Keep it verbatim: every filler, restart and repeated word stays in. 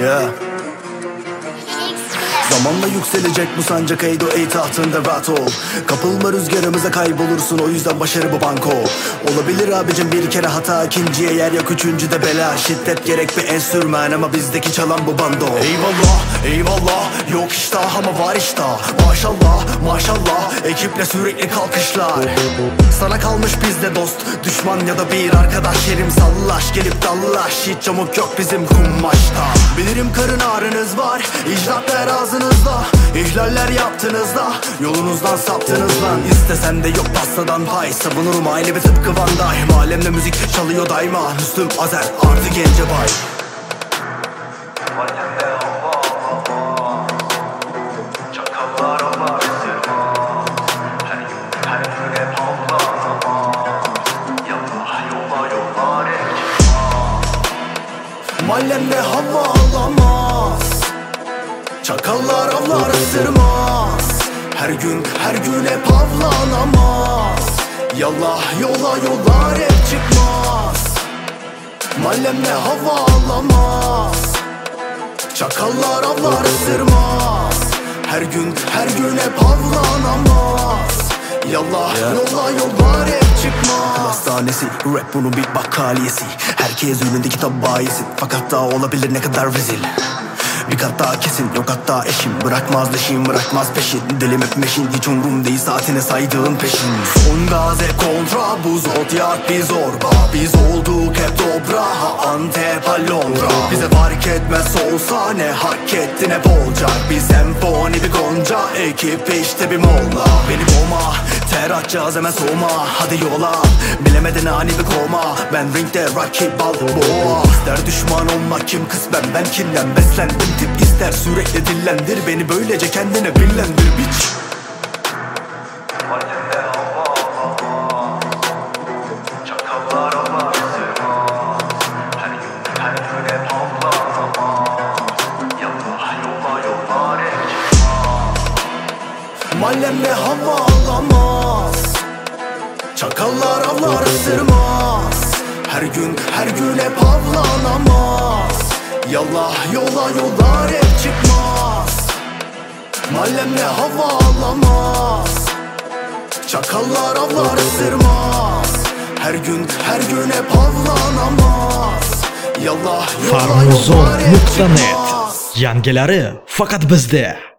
Yeah. Zamanla yükselecek bu sancak, Eydo ey tahtında rahat ol. Kapılma rüzgarımıza, kaybolursun, o yüzden başarı bu banko. Olabilir abicim bir kere hata, ikinciye yer yok, üçüncüde bela. Şiddet gerek bir enstrüman ama bizdeki çalan bu bando. Eyvallah eyvallah, yok iştah ama var iştah. Maşallah maşallah, ekiple sürekli kalkışlar. Sana kalmış bizde dost, düşman ya da bir arkadaş. Yerim sallaş, gelip dallaş, hiç yamuk yok bizim kummaşta. Bilirim karın ağrınız var, icraatlar ağzınızda. İhlaller yaptınız da, yolunuzdan saptınız lan. İstesen de yok pastadan pay, savunurum aile bir tıpkı Van Damme. Alemde müzik çalıyor daima, Müslüm Azer artı Gencebay. Mahallemde hava alamaz, çakallar avlar ısırmaz. Her gün her gün hep avlanamaz. Yallah yola yollar hep çıkmaz. Mahallemde hava alamaz, çakallar avlar ısırmaz. Her gün her gün hep avlanamaz. Yallah yola yollar hep çıkmaz. Hastanesi, rap bunun bir bakkaliyesi. Herkes önünde kitap bayisi, fakat daha olabilir ne kadar rezil. Bir kat daha kesin, yok hatta eşim. Bırakmaz leşim, bırakmaz peşin. Dilim hep meşin, hiç umrum değil saatine saydığın peşin. Son gaz hep kontra, bu zodyak bir zorba. Biz olduk hep dobra, ha Antep ha Londra. Bize fark etmez olsa ne hak ettin hep olacak. Bir senfoni bir gonca, ekip işte bir molla. Beni boğma, ter atacağız hemen soğuma. Hadi yola, bilemedin ani bir koma. Ben ringde rakip Balboa. İster düşman olmak kim kısmen, ben kimden beslendim. Tip ister sürekli dillendir beni, böylece kendine billendir biç. Mahallemde hava alamaz, çakallar avlar ısırmaz. Her gün her gün hep avlanamaz. Yallah yola yollar hep çıkmaz. Mahallemde hava alamaz, çakallar avlar ısırmaz. Her gün her gün hep avlanamaz. Yallah yola yollar hep çıkmaz. Farmuzon nokta net, yangilari faqat bizda.